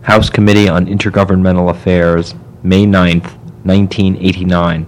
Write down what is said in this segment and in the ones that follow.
House Committee on Intergovernmental Affairs, May 9th, 1989.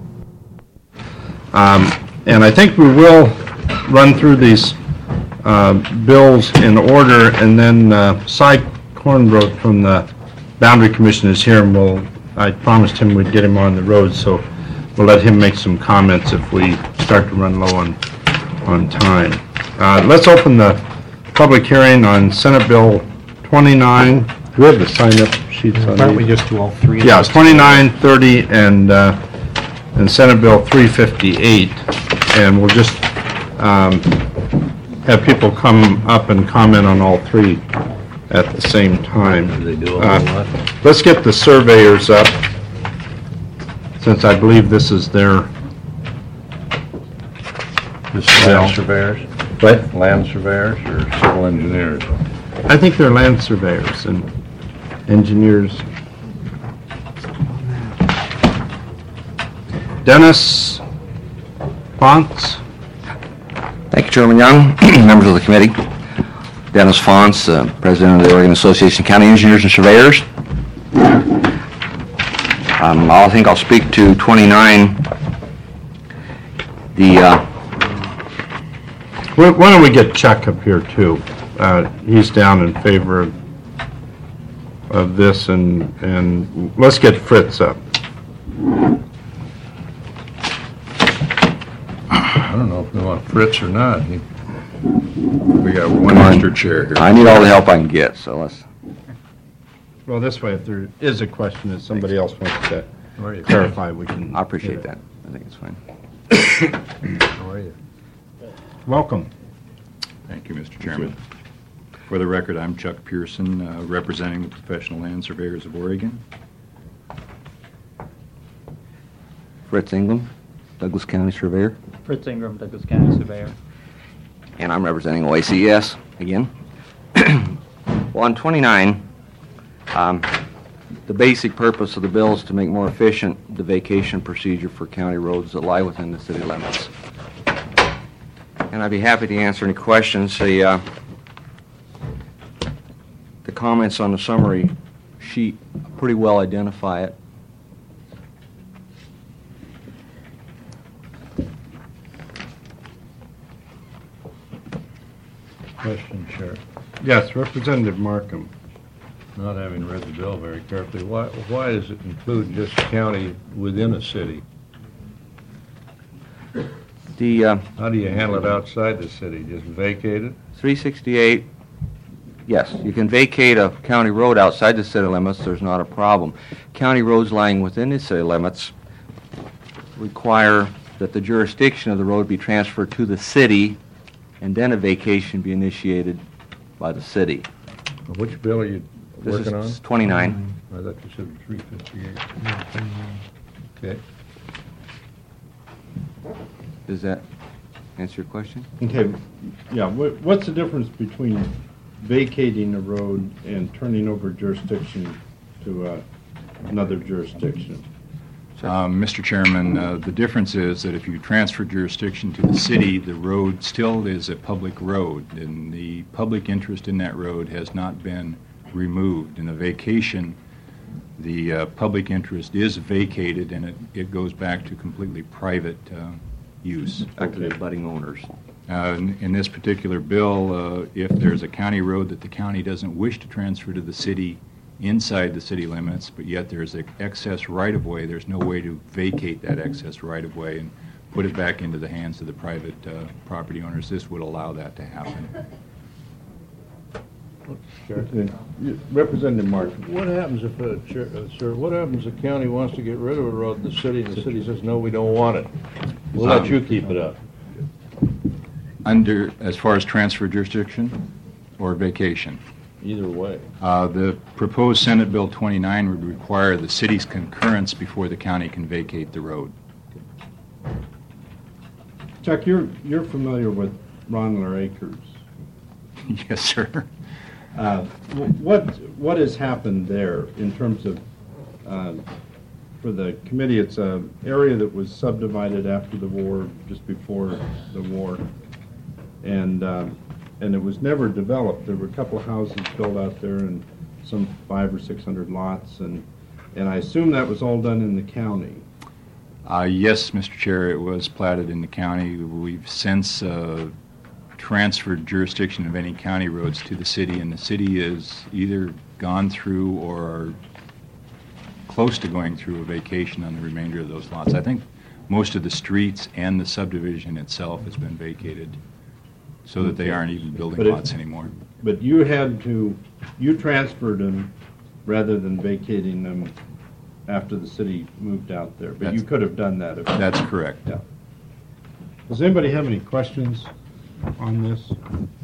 And I think we will run through these bills in order, and then Cy Kornbrot from the Boundary Commission is here, and I promised him we'd get him on the road, so we'll let him make some comments if we start to run low on time. Let's open the public hearing on Senate Bill 29. Do we have the sign-up sheets on Why don't we these? just do all three of Yeah, those 29, 30, and Senate Bill 358, and we'll just have people come up and comment on all three at the same time. Let's get the surveyors up, since I believe this is their This is land surveyors? What? Land surveyors or civil engineers? I think they're land surveyors and engineers. Dennis Fonts. Thank you, Chairman Young, members of the committee. Dennis Fonts, President of the Oregon Association of County Engineers and Surveyors. I think I'll speak to 29. Why don't we get Chuck up here too? He's down in favor of this, and let's get Fritz up. I don't know if we want Fritz or not. We got one extra chair here. I need all the help I can get, so let's... Well, this way, if there is a question that somebody else wants to How are you? clarify, we can. I appreciate that. I think it's fine. How are you? Welcome. Thank you, Mr. Chairman. For the record, I'm Chuck Pearson, representing the Professional Land Surveyors of Oregon. Fritz Ingram, Douglas County Surveyor. Fritz Ingram, Douglas County Surveyor. And I'm representing OACS again. Well, on 29, the basic purpose of the bill is to make more efficient the vacation procedure for county roads that lie within the city limits. And I'd be happy to answer any questions. The comments on the summary sheet pretty well identify it. Question, Chair. Yes, Representative Markham. Not having read the bill very carefully, why does it include just county within a city? How do you handle it outside the city? Just vacate it? 368, yes, you can vacate a county road outside the city limits, there's not a problem. County roads lying within the city limits require that the jurisdiction of the road be transferred to the city, and then a vacation be initiated by the city. Which bill are you This working on? is 29. I thought you said 358. Okay. Does that answer your question? Okay, yeah, what's the difference between vacating a road and turning over jurisdiction to another jurisdiction? Mr. Chairman, the difference is that if you transfer jurisdiction to the city, the road still is a public road, and the public interest in that road has not been removed. In a vacation, the public interest is vacated, and it goes back to completely private use. Back to the abutting owners. In this particular bill, if there's a county road that the county doesn't wish to transfer to the city inside the city limits, but yet there's an excess right-of-way, there's no way to vacate that excess right-of-way and put it back into the hands of the private property owners. This would allow that to happen. Representative Markham. What happens if sir, what happens if the county wants to get rid of a road in the city and the city says, no, we don't want it? We'll let you keep it up. As far as transfer jurisdiction or vacation? Either way. The proposed Senate Bill 29 would require the city's concurrence before the county can vacate the road. Chuck, you're familiar with Ronler Acres. Yes, sir. What has happened there in terms of, for the committee, it's an area that was subdivided after the war, just before the war, and it was never developed. There were a couple of houses built out there, and some 500 or 600 lots, and I assume that was all done in the county. Yes, Mr. Chair, it was platted in the county. We've since transferred jurisdiction of any county roads to the city, and the city has either gone through or are close to going through a vacation on the remainder of those lots. I think most of the streets and the subdivision itself has been vacated so that they aren't even building But if- lots anymore. But you transferred them rather than vacating them after the city moved out there. But you That's- could have done that if... That's correct. Yeah. Does anybody have any questions on this?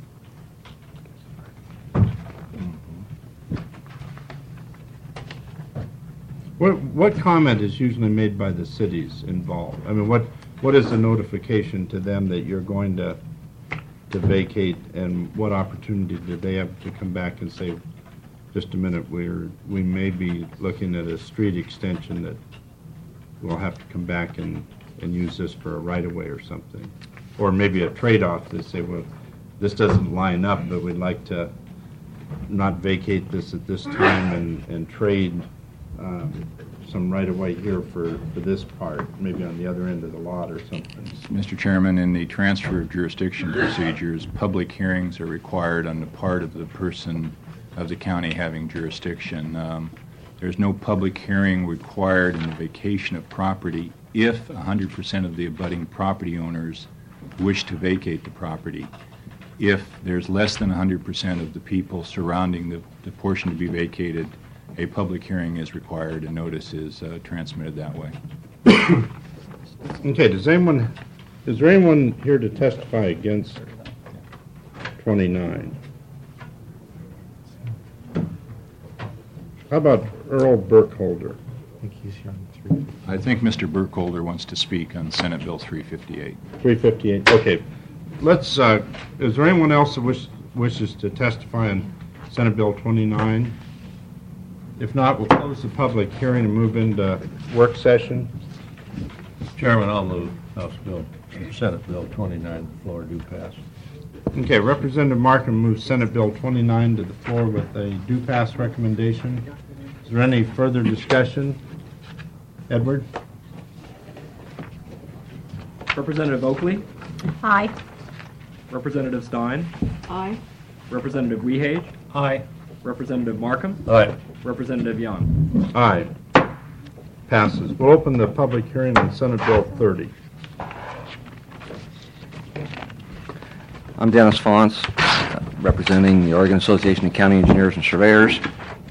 What comment is usually made by the cities involved? I mean, what is the notification to them that you're going to vacate, and what opportunity do they have to come back and say, just a minute, we may be looking at a street extension that we'll have to come back and use this for a right-of-way or something? Or maybe a trade-off, they say, well, this doesn't line up, but we'd like to not vacate this at this time and trade some right-of-way here for this part, maybe on the other end of the lot or something. Mr. Chairman, in the transfer of jurisdiction procedures, public hearings are required on the part of the person of the county having jurisdiction. There's no public hearing required in the vacation of property if 100% of the abutting property owners wish to vacate the property. If there's less than 100% of the people surrounding the portion to be vacated, a public hearing is required and notice is transmitted that way. Okay, is there anyone here to testify against 29? How about Earl Burkholder? I think Mr. Burkholder wants to speak on Senate Bill 358. 358, okay. Let's, is there anyone else that wishes to testify on Senate Bill 29? If not, we'll close the public hearing and move into work session. Chairman, I'll move House Bill, Senate Bill 29, the floor do pass. Okay, Representative Markham moves Senate Bill 29 to the floor with a do-pass recommendation. Is there any further discussion? Edward? Representative Oakley, Aye. Representative Stein, Aye. Representative Wehage, Aye. Representative Markham, Aye. Representative Young. Aye. Passes. We'll open the public hearing on Senate Bill 30. I'm Dennis Fonce, representing the Oregon Association of County Engineers and Surveyors.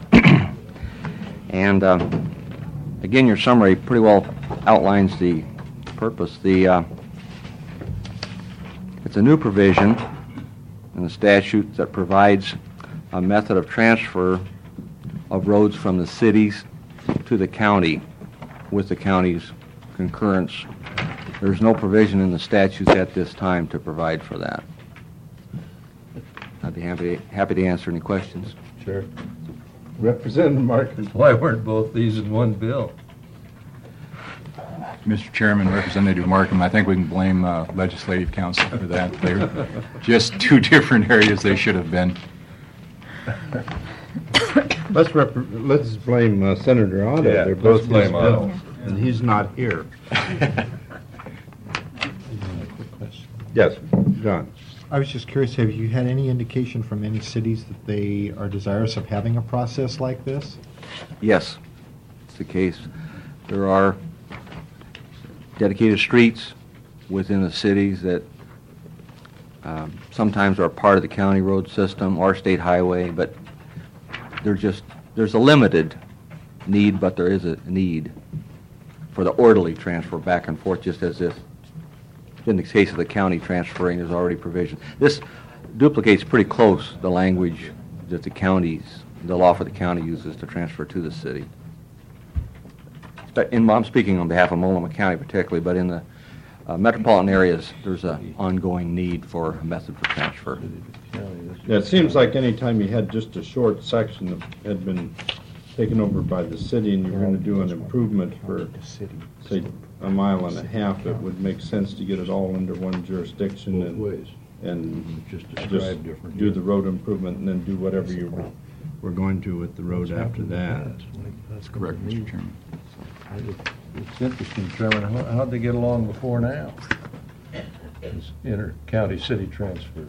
And again, your summary pretty well outlines the purpose. It's a new provision in the statute that provides a method of transfer of roads from the cities to the county with the county's concurrence. There's no provision in the statutes at this time to provide for that. I'd be happy to answer any questions. Sure. Representative Markham. Why weren't both these in one bill? Mr. Chairman, Representative Markham, I think we can blame Legislative Council for that. They're just two different areas they should have been. Let's blame Senator Otto. Yeah, They're both let's blame his Otto. bills, and he's not here. Yes, John. I was just curious, have you had any indication from any cities that they are desirous of having a process like this? Yes, it's the case. There are dedicated streets within the cities that sometimes are part of the county road system or state highway, but there's a limited need, but there is a need for the orderly transfer back and forth, just as if in the case of the county transferring, there's already provision. This duplicates pretty close the language that the law for the county uses to transfer to the city. I'm speaking on behalf of Multnomah County particularly, but in the metropolitan areas, there's an ongoing need for a method for transfer. Yeah, it seems like any time you had just a short section that had been taken over by the city and you were going to do an improvement for, say, a mile and a half, it would make sense to get it all under one jurisdiction Both ways. and Just just describe different. do the road improvement and then do whatever you we're going to with the road after that. That's correct, Mr. Chairman. It's interesting, Chairman, how'd they get along before now? This inter-county city transfer.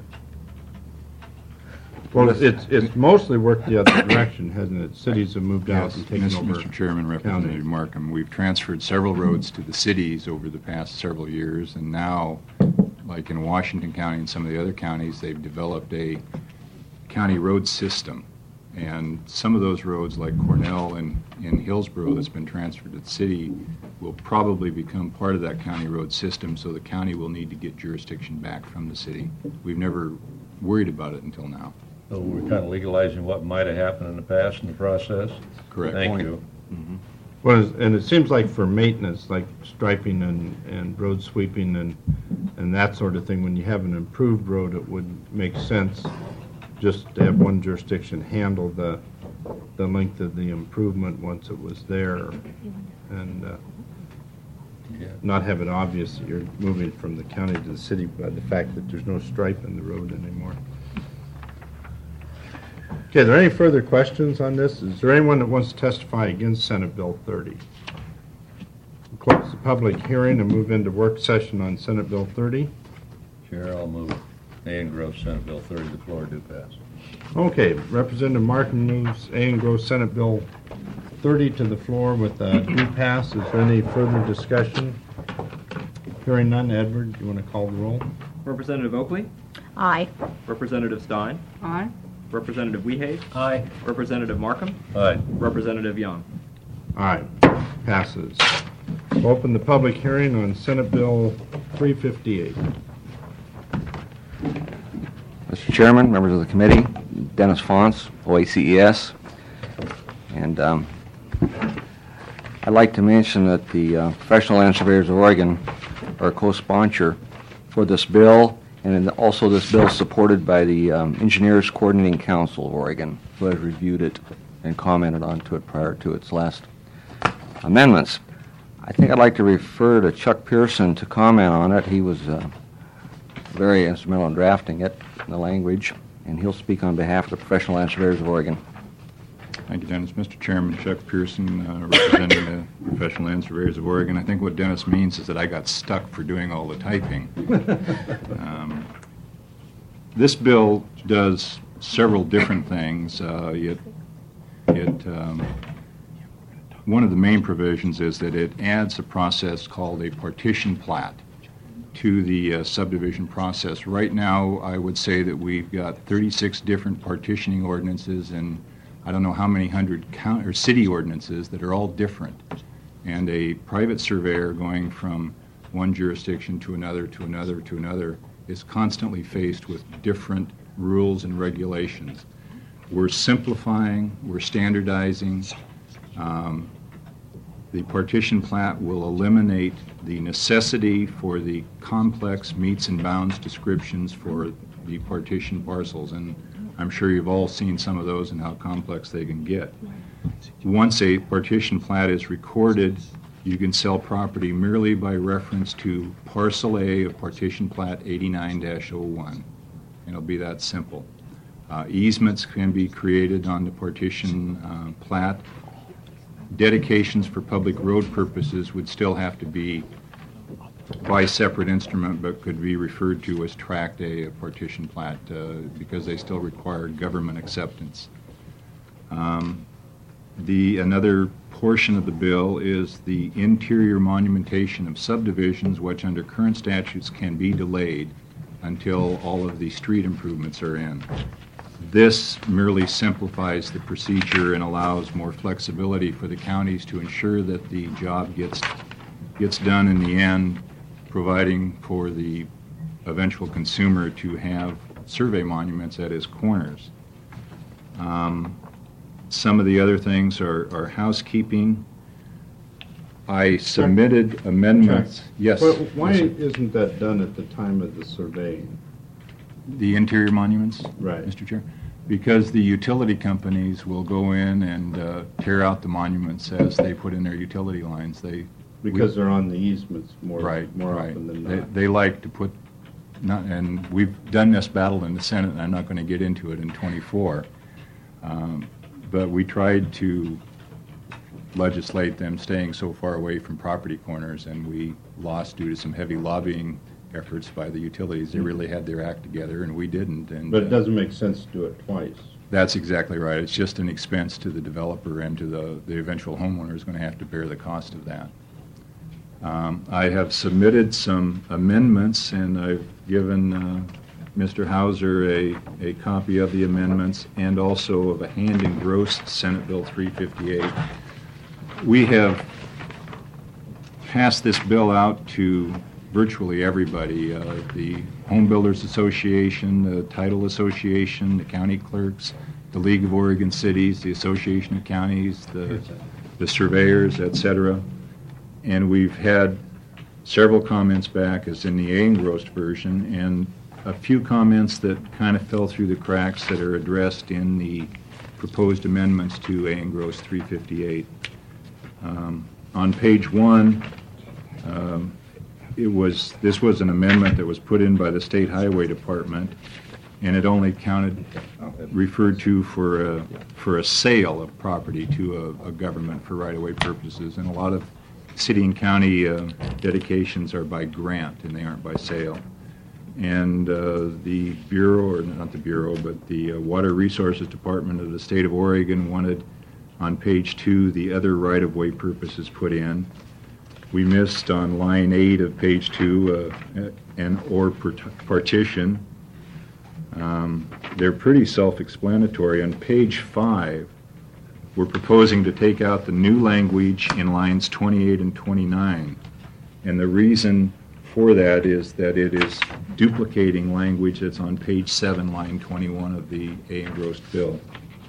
Well, it's mostly worked the other direction, hasn't it? Cities have moved out Yes, and taken over. Mr. Chairman, Representative Markham, we've transferred several roads to the cities over the past several years, and now, like in Washington County and some of the other counties, they've developed a county road system. And some of those roads, like Cornell and in Hillsborough, that's been transferred to the city, will probably become part of that county road system, so the county will need to get jurisdiction back from the city. We've never worried about it until now. So we're kind of legalizing what might have happened in the past in the process? Correct. Thank you. Well, and it seems like for maintenance, like striping and road sweeping and that sort of thing, when you have an improved road, it would make sense just to have one jurisdiction handle the length of the improvement once it was there, and not have it obvious that you're moving from the county to the city by the fact that there's no stripe in the road anymore. Okay, are there any further questions on this? Is there anyone that wants to testify against Senate Bill 30? We'll close the public hearing and move into work session on Senate Bill 30. Chair, I'll move A and Grove Senate Bill 30, the floor do pass. Okay, Representative Markham moves A and Grove Senate Bill 30 to the floor with a do pass. Is there any further discussion? Hearing none. Edward, do you want to call the roll? Representative Oakley? Aye. Representative Stein? Aye. Representative Wehage? Aye. Representative Markham? Aye. Representative Young? Aye, passes. We'll open the public hearing on Senate Bill 358. Mr. Chairman, members of the committee, Dennis Fonce, OACES, and I'd like to mention that the Professional Land Surveyors of Oregon are a co-sponsor for this bill, and also this bill is supported by the Engineers Coordinating Council of Oregon, who has reviewed it and commented on to it prior to its last amendments. I think I'd like to refer to Chuck Pearson to comment on it. He was very instrumental in drafting it, in the language, and he'll speak on behalf of the Professional Land Surveyors of Oregon. Thank you, Dennis. Mr. Chairman, Chuck Pearson, representing the Professional Land Surveyors of Oregon. I think what Dennis means is that I got stuck for doing all the typing. This bill does several different things. One of the main provisions is that it adds a process called a partition plat to the subdivision process. Right now, I would say that we've got 36 different partitioning ordinances and I don't know how many hundred city ordinances that are all different. And a private surveyor going from one jurisdiction to another, to another, to another is constantly faced with different rules and regulations. We're simplifying, we're standardizing. The partition plat will eliminate the necessity for the complex meets and bounds descriptions for the partition parcels, and I'm sure you've all seen some of those and how complex they can get. Once a partition plat is recorded, you can sell property merely by reference to Parcel A of Partition Plat 89-01, and it'll be that simple. Easements can be created on the partition plat. Dedications for public road purposes would still have to be by separate instrument, but could be referred to as Tract A of Partition Plat because they still require government acceptance. Another portion of the bill is the interior monumentation of subdivisions, which under current statutes can be delayed until all of the street improvements are in. This merely simplifies the procedure and allows more flexibility for the counties to ensure that the job gets done in the end, providing for the eventual consumer to have survey monuments at his corners. Some of the other things are housekeeping. I submitted amendments. Yes. Well, why isn't that done at the time of the surveying? The interior monuments? Right. Mr. Chair? Because the utility companies will go in and tear out the monuments as they put in their utility lines. Because they're on the easements more Right. often than not. They like to put, and we've done this battle in the Senate, and I'm not going to get into it in 24. but we tried to legislate them staying so far away from property corners, and we lost due to some heavy lobbying efforts by the utilities. They really had their act together, and we didn't. And But it doesn't make sense to do it twice. That's exactly right. It's just an expense to the developer, and to the eventual homeowner is going to have to bear the cost of that. I have submitted some amendments, and I've given Mr. Hauser a copy of the amendments and also of a hand-engrossed Senate Bill 358. We have passed this bill out to virtually everybody, the Home Builders Association, the Title Association, the county clerks, the League of Oregon Cities, the Association of Counties, the surveyors, etc. And we've had several comments back, as in the engrossed version, and a few comments that kind of fell through the cracks that are addressed in the proposed amendments to engrossed 358. On page 1, this was an amendment that was put in by the State Highway Department, and it only referred to for a sale of property to a government for right-of-way purposes, and a lot of city and county dedications are by grant, and they aren't by sale. And the Bureau, or not the Bureau, but the Water Resources Department of the State of Oregon wanted on page 2 the other right-of-way purposes put in. We missed on line 8 of page 2 an or partition. They're pretty self-explanatory. On page 5, we're proposing to take out the new language in lines 28 and 29. And the reason for that is that it is duplicating language that's on page 7, line 21 of the engrossed bill.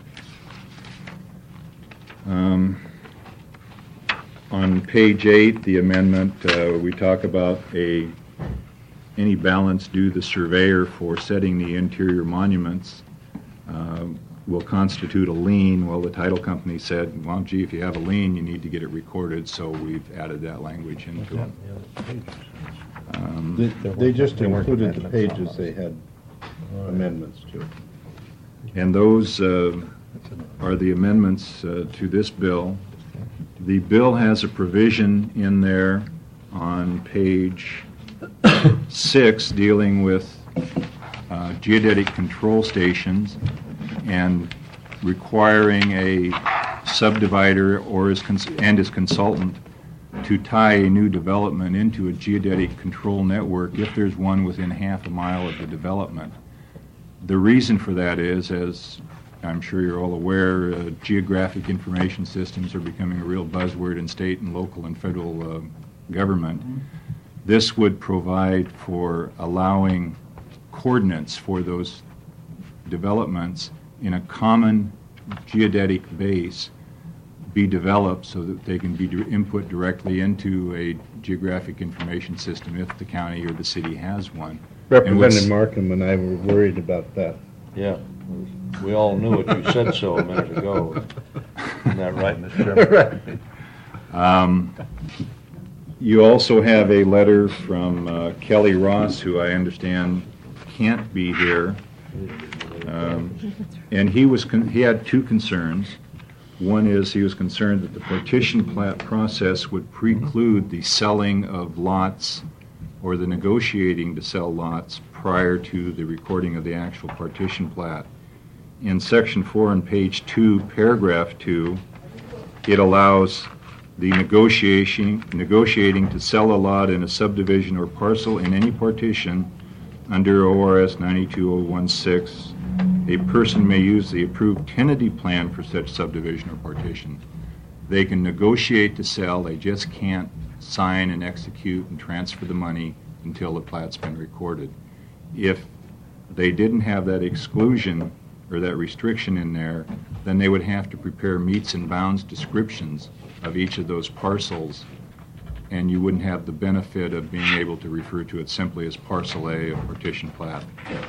On page 8, the amendment, we talk about any balance due the surveyor for setting the interior monuments will constitute a lien. Well, the title company said, well, gee, if you have a lien, you need to get it recorded, so we've added that language into it. They just included the pages they had amendments to. And those are the amendments to this bill. The bill has a provision in there on page 6 dealing with geodetic control stations and requiring a subdivider or his consultant to tie a new development into a geodetic control network if there's one within half a mile of the development. The reason for that is, as I'm sure you're all aware, geographic information systems are becoming a real buzzword in state and local and federal government. This would provide for allowing coordinates for those developments in a common geodetic base be developed so that they can be input directly into a geographic information system if the county or the city has one. Representative Markham and I were worried about that. Yeah, we all knew it. You said so a minute ago. Isn't that right, Mr. Chairman? You also have a letter from Kelly Ross, who I understand can't be here. And he had two concerns. One is he was concerned that the partition plat process would preclude the selling of lots or the negotiating to sell lots prior to the recording of the actual partition plat. In section 4 on page 2, paragraph 2, it allows the negotiating to sell a lot in a subdivision or parcel in any partition under ORS 92016. A person may use the approved tentative plan for such subdivision or partition. They can negotiate to sell, they just can't sign and execute and transfer the money until the plat's been recorded. If they didn't have that exclusion or that restriction in there, then they would have to prepare meets and bounds descriptions of each of those parcels, and you wouldn't have the benefit of being able to refer to it simply as Parcel A of Partition Plat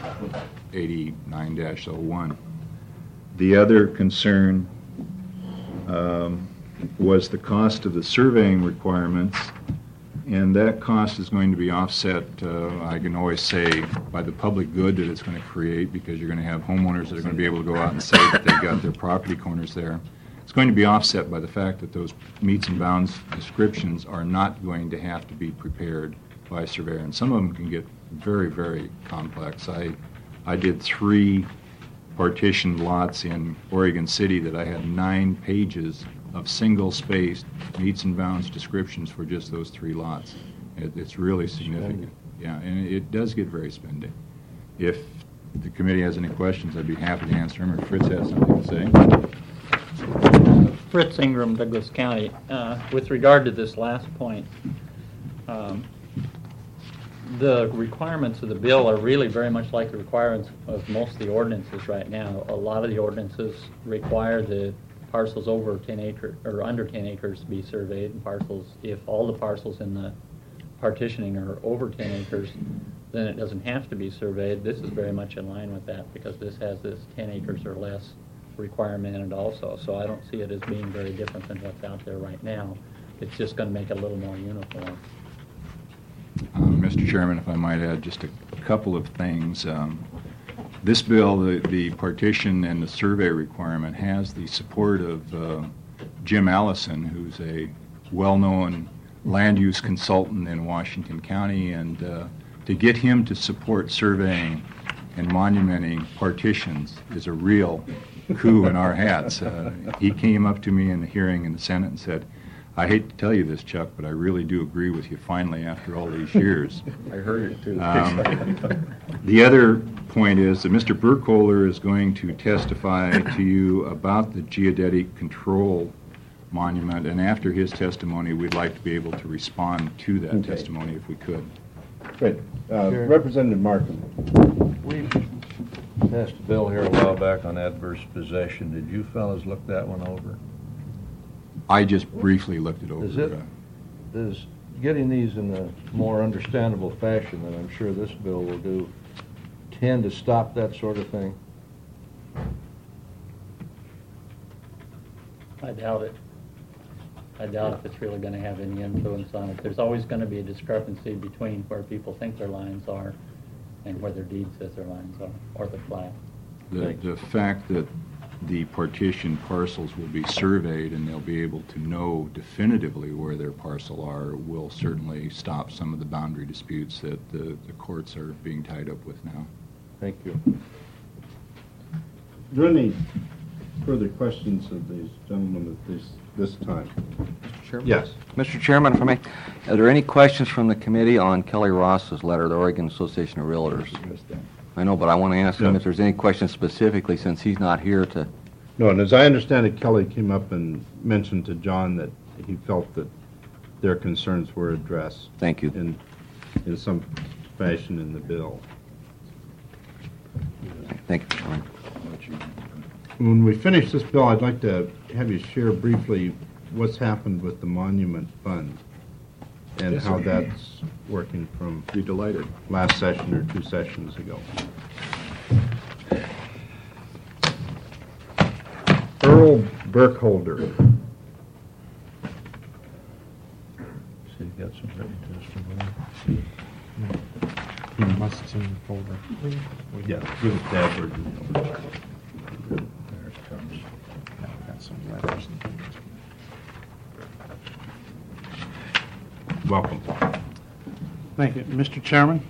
89-01. The other concern was the cost of the surveying requirements, And that cost is going to be offset, I can always say, by the public good that it's going to create, because you're going to have homeowners that are going to be able to go out and say that they've got their property corners there. It's going to be offset by the fact that those meets and bounds descriptions are not going to have to be prepared by a surveyor. And some of them can get very, very complex. I did 3 partitioned lots in Oregon City that I had 9 pages of single-spaced meets and bounds descriptions for just those 3 lots. It's really significant. Yeah, and it does get very spendy. If the committee has any questions, I'd be happy to answer them, or Fritz has something to say. Fritz Ingram, Douglas County. With regard to this last point, the requirements of the bill are really very much like the requirements of most of the ordinances right now. A lot of the ordinances require the parcels over 10 acres or under 10 acres to be surveyed, and parcels, if all the parcels in the partitioning are over 10 acres, then it doesn't have to be surveyed. This is very much in line with that, because this has this 10 acres or less requirement in it also. So I don't see it as being very different than what's out there right now. It's just going to make it a little more uniform. Mr. Chairman, if I might add just a couple of things. This bill, the partition and the survey requirement, has the support of Jim Allison, who's a well-known land use consultant in Washington County, and to get him to support surveying and monumenting partitions is a real coup in our hats. He came up to me in the hearing in the Senate and said, "I hate to tell you this, Chuck, but I really do agree with you finally after all these years." I heard it too. The other point is that Mr. Burkholder is going to testify to you about the geodetic control monument, and after his testimony, we'd like to be able to respond to that testimony if we could. Great. Sure. Representative Markham. We passed a bill here a while back on adverse possession. Did you fellas look that one over? I just briefly looked it over. Is getting these in a more understandable fashion, and I'm sure this bill will do, tend to stop that sort of thing? I doubt it. I doubt if it's really going to have any influence on it. There's always going to be a discrepancy between where people think their lines are and where their deed says their lines are, or the plat. The fact that the partition parcels will be surveyed and they'll be able to know definitively where their parcel are will certainly stop some of the boundary disputes that the courts are being tied up with now. Thank you. Are there any further questions of these gentlemen at this time? Mr. Chairman? Yes. Mr. Chairman, if I may, are there any questions from the committee on Kelly Ross's letter, the Oregon Association of Realtors? I know, but I want to ask him if there's any questions specifically, since he's not here to... No, and as I understand it, Kelly came up and mentioned to John that he felt that their concerns were addressed Thank you. in some fashion in the bill. Thank you, Mr. Chairman. When we finish this bill, I'd like to have you share briefly what's happened with the Monument Fund and Yes, how sir. that's working from Be delighted. last session or 2 sessions ago. Earl Burkholder. So you got some written testimony? He must have seen the folder. Yeah, give it to Edward. There it comes. Now we got some letters and things. Welcome. Thank you. Mr. Chairman,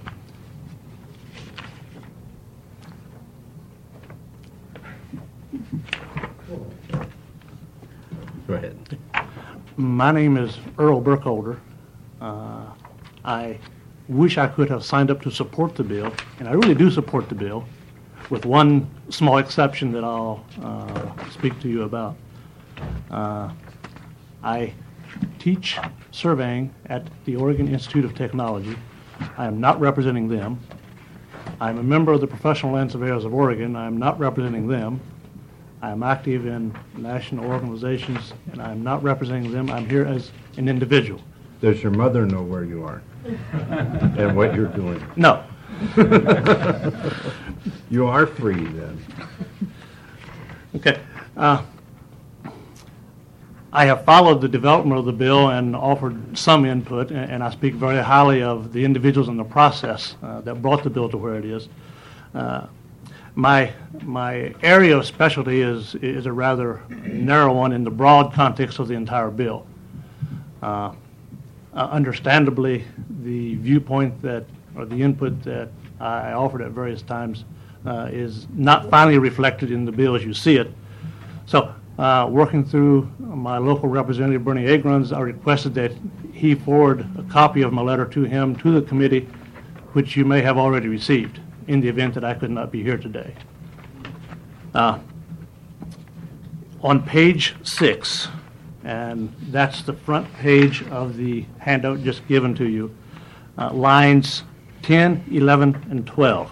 Go ahead. my name is Earl Burkholder. I wish I could have signed up to support the bill, and I really do support the bill, with one small exception that I'll speak to you about. I teach surveying at the Oregon Institute of Technology. I am not representing them. I'm a member of the Professional Land Surveyors of Oregon. I am not representing them. I am active in national organizations, and I am not representing them. I'm here as an individual. Does your mother know where you are and what you're doing? No. You are free then. Okay. I have followed the development of the bill and offered some input, and I speak very highly of the individuals in the process that brought the bill to where it is. My area of specialty is a rather narrow one in the broad context of the entire bill. Understandably, the viewpoint that, or the input that I offered at various times is not finally reflected in the bill as you see it. So, working through my local representative, Bernie Agrons, I requested that he forward a copy of my letter to him, to the committee, which you may have already received, in the event that I could not be here today. On page 6, and that's the front page of the handout just given to you, lines 10, 11, and 12.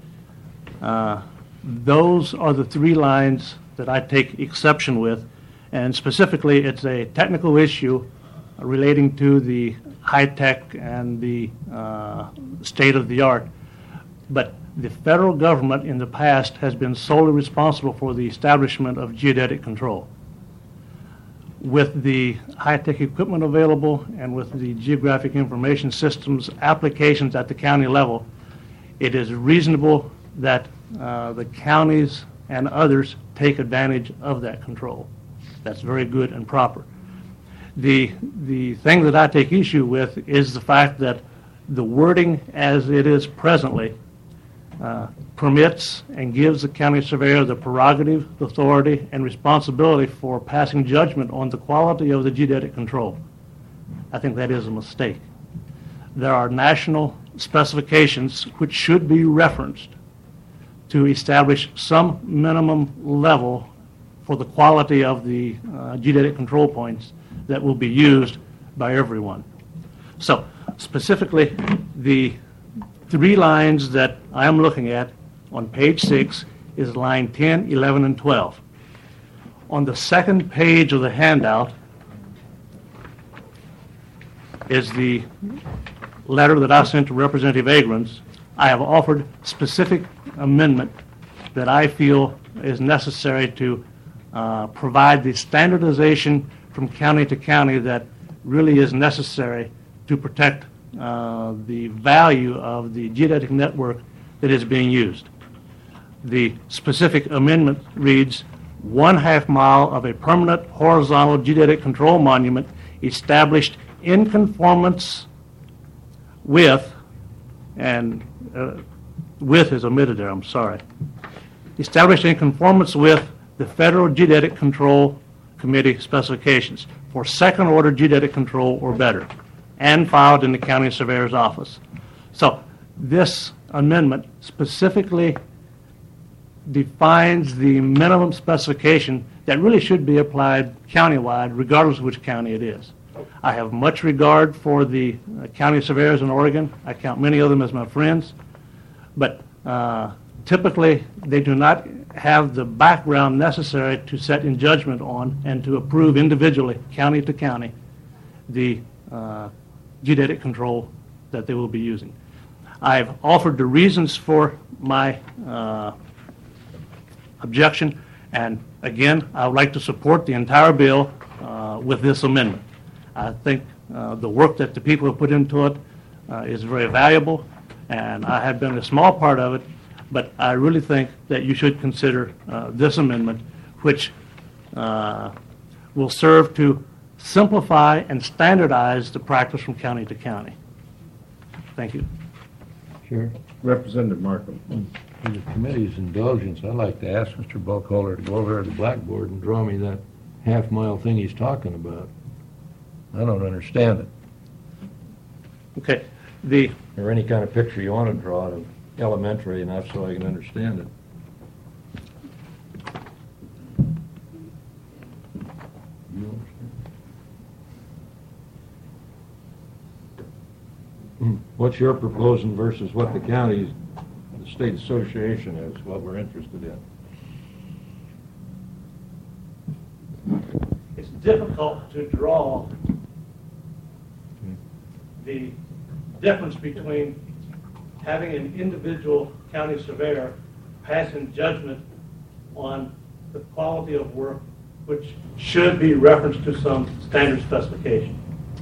Those are the 3 lines that I take exception with, and specifically it's a technical issue relating to the high-tech and the state-of-the-art. But the federal government in the past has been solely responsible for the establishment of geodetic control. With the high-tech equipment available and with the geographic information systems applications at the county level, it is reasonable that the counties and others take advantage of that control. That's very good and proper. The thing that I take issue with is the fact that the wording as it is presently permits and gives the county surveyor the prerogative, authority, and responsibility for passing judgment on the quality of the geodetic control. I think that is a mistake. There are national specifications which should be referenced to establish some minimum level for the quality of the geodetic control points that will be used by everyone. So specifically, the 3 lines that I am looking at on page 6 is line 10, 11, and 12. On the second page of the handout is the letter that I sent to Representative Agrons. I have offered specific amendment that I feel is necessary to provide the standardization from county to county that really is necessary to protect the value of the geodetic network that is being used. The specific amendment reads, 1/2 mile of a permanent horizontal geodetic control monument established in conformance with, and with is omitted there, I'm sorry, established in conformance with the Federal Geodetic Control Committee specifications for second-order geodetic control or better, and filed in the county surveyor's office. So this amendment specifically defines the minimum specification that really should be applied countywide, regardless of which county it is. I have much regard for the county surveyors in Oregon. I count many of them as my friends, but typically they do not have the background necessary to set in judgment on and to approve individually, county to county, the geodetic control that they will be using. I've offered the reasons for my objection, and again, I would like to support the entire bill with this amendment. I think the work that the people have put into it is very valuable, and I have been a small part of it, but I really think that you should consider this amendment, which will serve to simplify and standardize the practice from county to county. Thank you. Sure. Representative Markham. For the committee's indulgence, I'd like to ask Mr. Buckholder to go over to the blackboard and draw me that half-mile thing he's talking about. I don't understand it. Okay. Or any kind of picture you want to draw of elementary enough so I can understand it. You understand? What's your proposing versus what the county's, the state association is, what we're interested in? It's difficult to draw the difference between having an individual county surveyor passing judgment on the quality of work which should be referenced to some standard specification.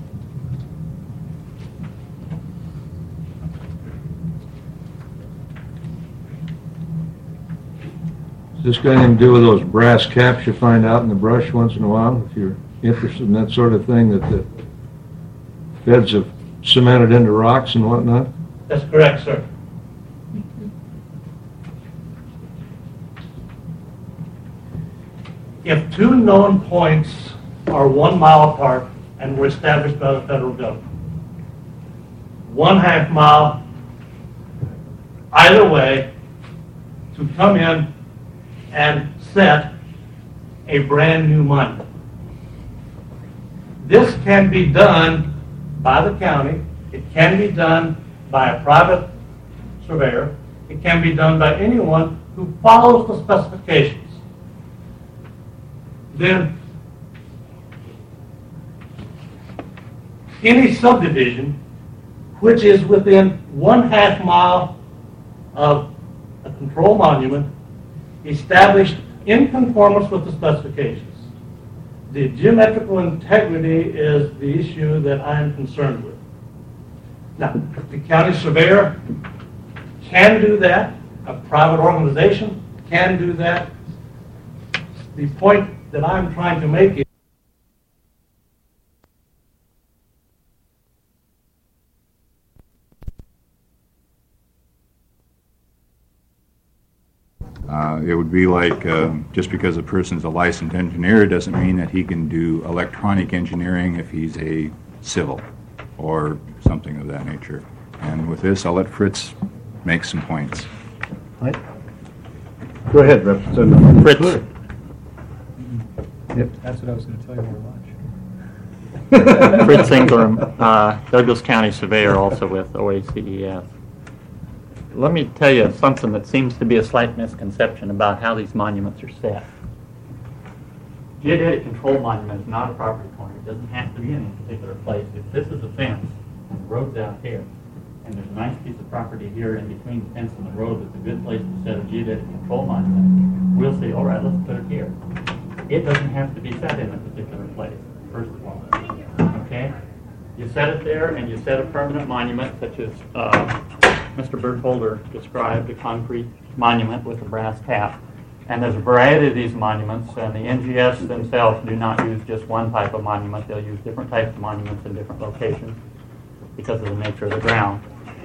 Does this got anything to do with those brass caps you find out in the brush once in a while? If you're interested in that sort of thing that the feds have cemented into rocks and whatnot? That's correct, sir. If two known points are 1 mile apart and were established by the federal government, 1/2 mile either way to come in and set a brand new monument. This can be done by the county, it can be done by a private surveyor, it can be done by anyone who follows the specifications. Then any subdivision which is within 1/2 mile of a control monument established in conformance with the specifications. The geometrical integrity is the issue that I am concerned with. Now, the county surveyor can do that, a private organization can do that. The point that I'm trying to make is it would be like just because a person's a licensed engineer doesn't mean that he can do electronic engineering if he's a civil or something of that nature. And with this, I'll let Fritz make some points. Go ahead, Representative. Fritz. That's what I was going to tell you more much. Fritz Ingram, Douglas County Surveyor, also with OACEF. Let me tell you something that seems to be a slight misconception about how these monuments are set. Geodetic control monument is not a property corner. It doesn't have to be in a particular place. If this is a fence and the road's out here, and there's a nice piece of property here in between the fence and the road that's a good place to set a geodetic control monument, we'll say, all right, let's put it here. It doesn't have to be set in a particular place, first of all. Okay? You set it there, and you set a permanent monument, such as Mr. Burkholder described, a concrete monument with a brass cap. And there's a variety of these monuments, and the NGS themselves do not use just one type of monument. They'll use different types of monuments in different locations because of the nature of the ground.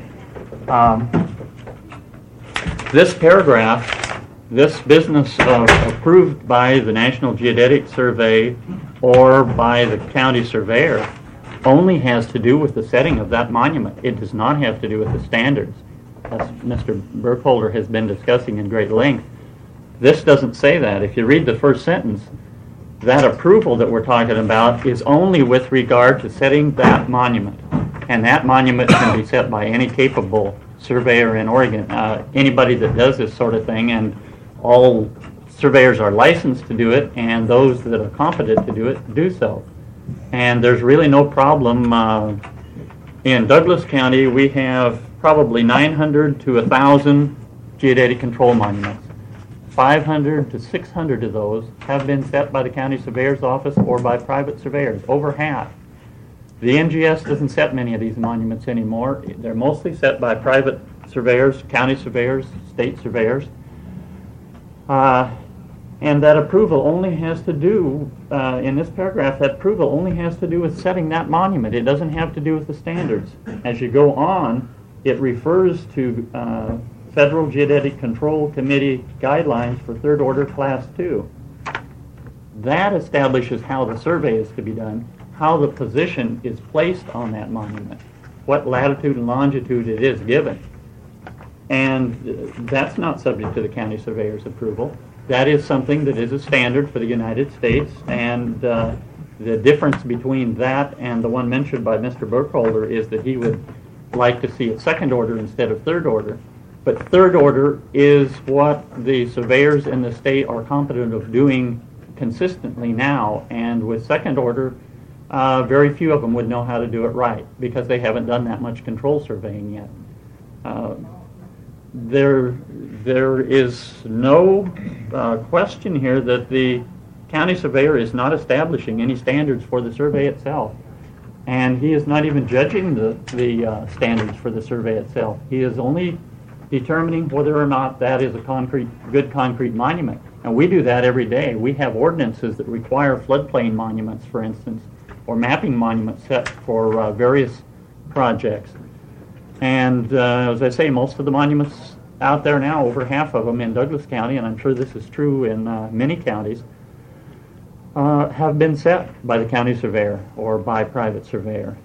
This paragraph, this business approved by the National Geodetic Survey or by the county surveyor only has to do with the setting of that monument. It does not have to do with the standards, as Mr. Burkholder has been discussing in great length. This doesn't say that. If you read the first sentence, that approval that we're talking about is only with regard to setting that monument. And that monument can be set by any capable surveyor in Oregon. Anybody that does this sort of thing, and all surveyors are licensed to do it, and those that are competent to do it do so. And there's really no problem. In Douglas County, we have probably 900 to 1,000 geodetic control monuments. 500 to 600 of those have been set by the county surveyor's office or by private surveyors, over half. The NGS doesn't set many of these monuments anymore. They're mostly set by private surveyors, county surveyors, state surveyors. And that approval only has to do, in this paragraph, that approval only has to do with setting that monument. It doesn't have to do with the standards. As you go on, it refers to Federal Geodetic Control Committee guidelines for third order class 2. That establishes how the survey is to be done, how the position is placed on that monument, what latitude and longitude it is given. And that's not subject to the county surveyor's approval. That is something that is a standard for the United States, and the difference between that and the one mentioned by Mr. Burkholder is that he would like to see it second order instead of third order. But third order is what the surveyors in the state are competent of doing consistently now, and with second order, very few of them would know how to do it right because they haven't done that much control surveying yet. There is no question here that the county surveyor is not establishing any standards for the survey itself. And he is not even judging the standards for the survey itself. He is only determining whether or not that is a good concrete monument. And we do that every day. We have ordinances that require floodplain monuments, for instance, or mapping monuments set for various projects. And as I say, most of the monuments out there now, over half of them in Douglas County, and I'm sure this is true in many counties, have been set by the county surveyor or by private surveyor.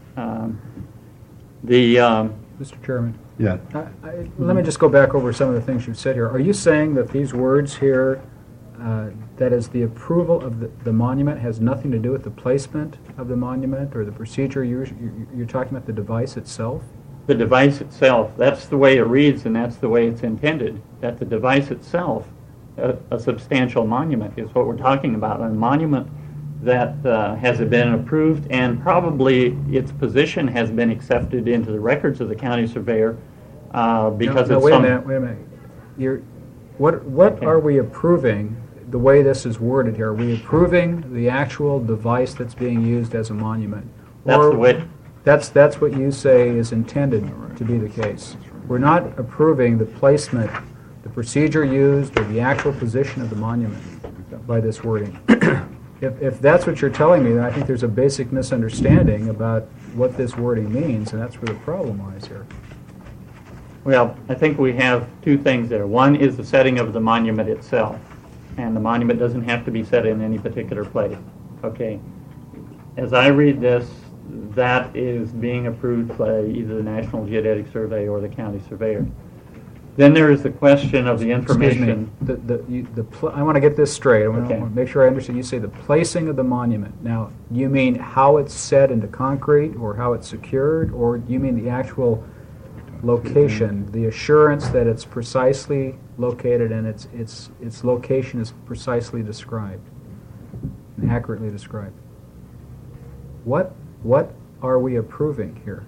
Mr. Chairman, Yeah. let me just go back over some of the things you've said here. Are you saying that these words here, that is the approval of the monument, has nothing to do with the placement of the monument or the procedure? You're talking about the device itself? The device itself, that's the way it reads and that's the way it's intended, that the device itself, a substantial monument is what we're talking about, a monument that has been approved and probably its position has been accepted into the records of the county surveyor because no, it's wait a minute. What are we approving, the way this is worded here? Are we approving the actual device that's being used as a monument? That's the way. That's what you say is intended to be the case. We're not approving the placement, the procedure used, or the actual position of the monument by this wording. If that's what you're telling me, then I think there's a basic misunderstanding about what this wording means, and that's where the problem lies here. Well, I think we have two things there. One is the setting of the monument itself, and the monument doesn't have to be set in any particular place. Okay. As I read this, that is being approved by either the National Geodetic Survey or the county surveyor. Then there is the question of the information. I want to get this straight. I want Okay. to make sure I understand. You say the placing of the monument. Now, you mean how it's set into concrete or how it's secured, or you mean the actual location, the assurance that it's precisely located and its location is precisely described and accurately described? What are we approving here?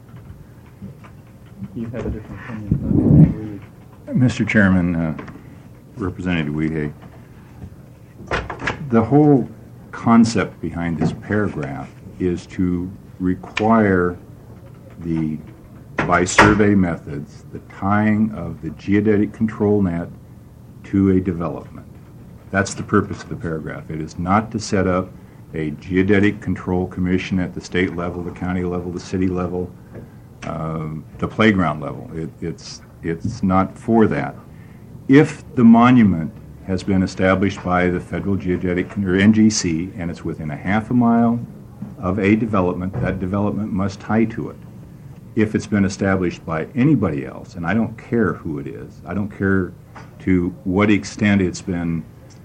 You have a different opinion. Mr. Chairman, Representative Weehay, the whole concept behind this paragraph is to require by survey methods, the tying of the geodetic control net to a development. That's the purpose of the paragraph. It is not to set up a geodetic control commission at the state level, the county level, the city level, the playground level. It's not for that. If the monument has been established by the Federal Geodetic, or NGC, and it's within a half a mile of a development, that development must tie to it. If it's been established by anybody else, and I don't care who it is, I don't care to what extent it's been,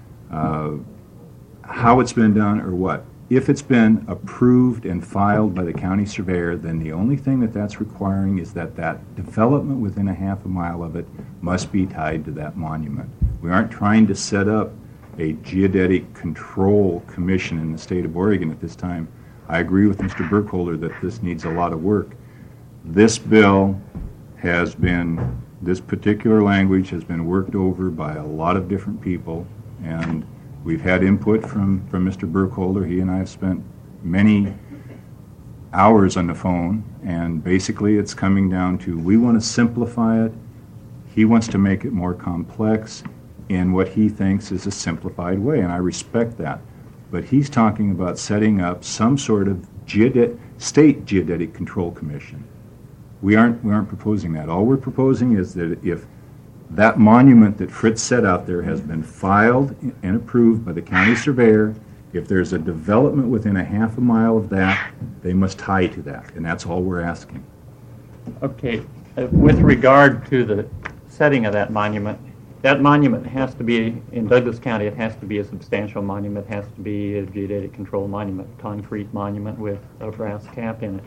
how it's been done or what. If it's been approved and filed by the county surveyor, then the only thing that's requiring is that development within a half a mile of it must be tied to that monument. We aren't trying to set up a geodetic control commission in the state of Oregon at this time. I agree with Mr. Burkholder that this needs a lot of work. This bill this particular language has been worked over by a lot of different people, and we've had input from Mr. Burkholder. He and I have spent many hours on the phone, and basically it's coming down to we want to simplify it. He wants to make it more complex in what he thinks is a simplified way, and I respect that. But he's talking about setting up some sort of state geodetic control commission. We aren't proposing that. All we're proposing is that if that monument that Fritz set out there has been filed and approved by the county surveyor, if there's a development within a half a mile of that, they must tie to that, and that's all we're asking. Okay. With regard to the setting of that monument has to be, in Douglas County, it has to be a substantial monument, it has to be a geodetic control monument, concrete monument with a brass cap in it.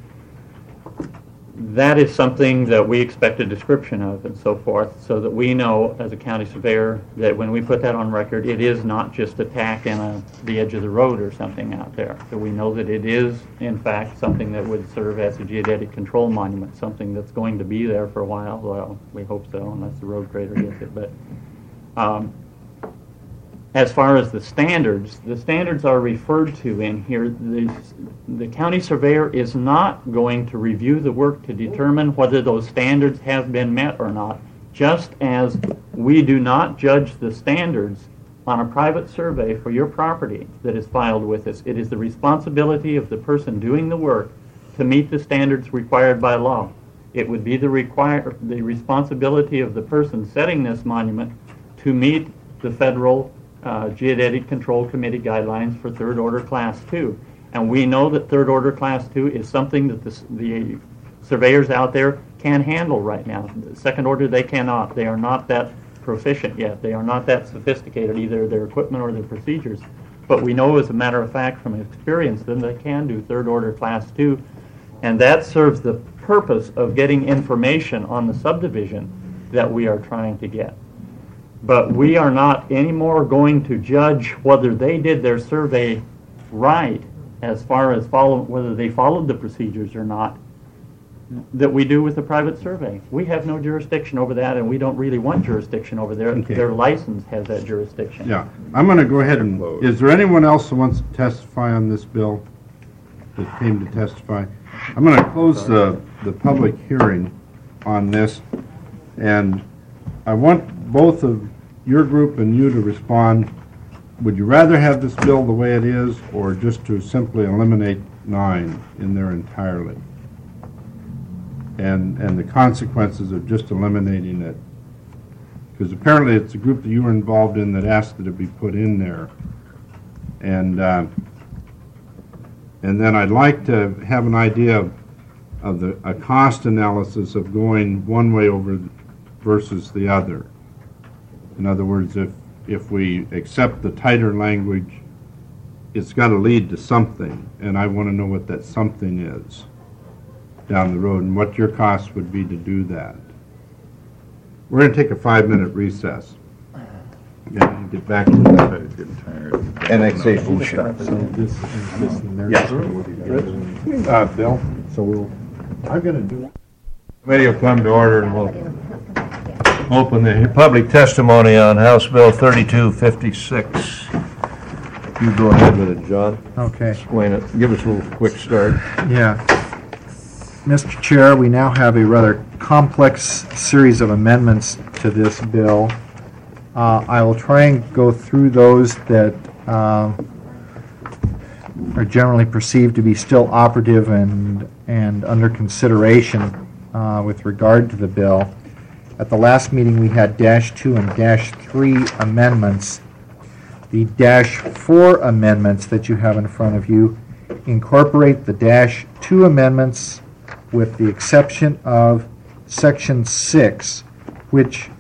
That is something that we expect a description of and so forth, so that we know as a county surveyor that when we put that on record, it is not just a tack in the edge of the road or something out there. So we know that it is, in fact, something that would serve as a geodetic control monument, something that's going to be there for a while. Well, we hope so, unless the road grader gets it. But As far as the standards are referred to in here. The county surveyor is not going to review the work to determine whether those standards have been met or not, just as we do not judge the standards on a private survey for your property that is filed with us. It is the responsibility of the person doing the work to meet the standards required by law. It would be the responsibility of the person setting this monument to meet the federal Geodetic Control Committee guidelines for third order class 2. And we know that third order class 2 is something that the surveyors out there can handle right now. Second order, they cannot. They are not that proficient yet. They are not that sophisticated, either their equipment or their procedures. But we know, as a matter of fact, from experience, that they can do third order class 2. And that serves the purpose of getting information on the subdivision that we are trying to get. But we are not anymore going to judge whether they did their survey right as far as whether they followed the procedures or not that we do with a private survey. We have no jurisdiction over that, and we don't really want jurisdiction over there. Okay. Their license has that jurisdiction. Yeah, I'm going to go ahead and, is there anyone else who wants to testify on this bill that came to testify? I'm going to close the public hearing on this, and I want both of your group and you to respond. Would you rather have this bill the way it is, or just to simply eliminate 9 in there entirely? And the consequences of just eliminating it. Because apparently it's a group that you were involved in that asked that it be put in there. And then I'd like to have an idea of a cost analysis of going one way over versus the other. In other words, if we accept the tighter language, it's got to lead to something, and I want to know what that something is down the road and what your cost would be to do that. We're going to take a 5-minute recess. Yeah, get back to that. Annexation stuff. So this is the merit. Yes. Bill? So I'm going to do. Committee will come to order, and we'll open the public testimony on House Bill 3256. You go ahead with it, John. Okay. Explain it. Give us a little quick start. Yeah. Mr. Chair, we now have a rather complex series of amendments to this bill. I will try and go through those that are generally perceived to be still operative and under consideration with regard to the bill. At the last meeting, we had -2 and -3 amendments. The -4 amendments that you have in front of you incorporate the -2 amendments with the exception of Section 6, which